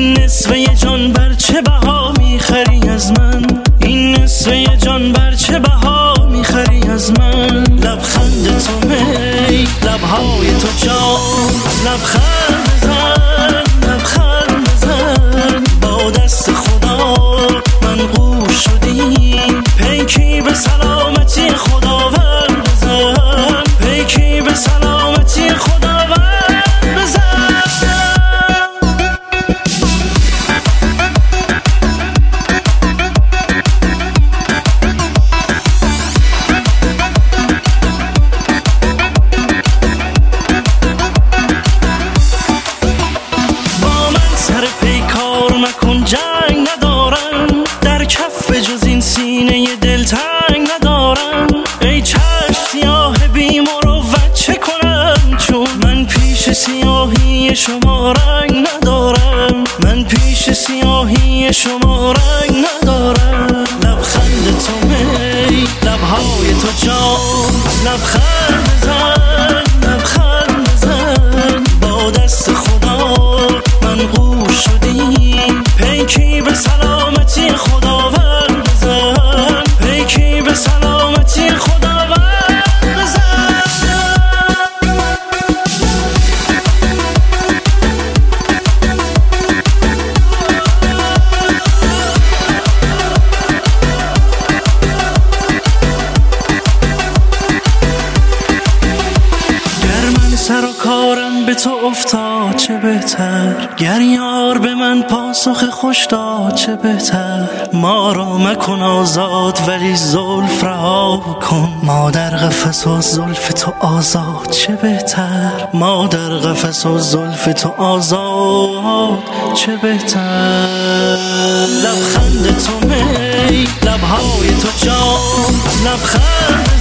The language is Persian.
این نصفه جان بر چه بها میخری از من؟ این نصفه جان بر چه بها میخری از من؟ لبخند تو می، لبهای تو جان، لبخند بزن، لبخند بزن. با دست خدا منقوش شدی، پیکی به سلامتی خداوند بزن، پیکی به سلامتی خداوند بزن. جنگ ندارم در کف جز این سینه دلتنگ ندارم. ای چشم سیاه بی مروت چه کنم، چون من پیش سیاهی شما رنگ ندارم، من پیش سیاهی شما رنگ ندارم. لبخند تو می، لبهای تو جان، لبخند بزن، لبخند بزن. با دست خدا منقوش شدی، پیکی به سلامتی خداوند بزن، پیکی به سلامتی خداوند بزن. گر من سر و کارم به تو افتاد چه بهتر، گر یار به من پاسخ خوش داد چه بهتر. ما را مکن آزاد ولی زلف رها کن، ما در قفس و زلف تو آزاد چه بهتر، ما در قفس و زلف تو آزاد چه بهتر. لبخند تو می، لبهای تو جان، لبخند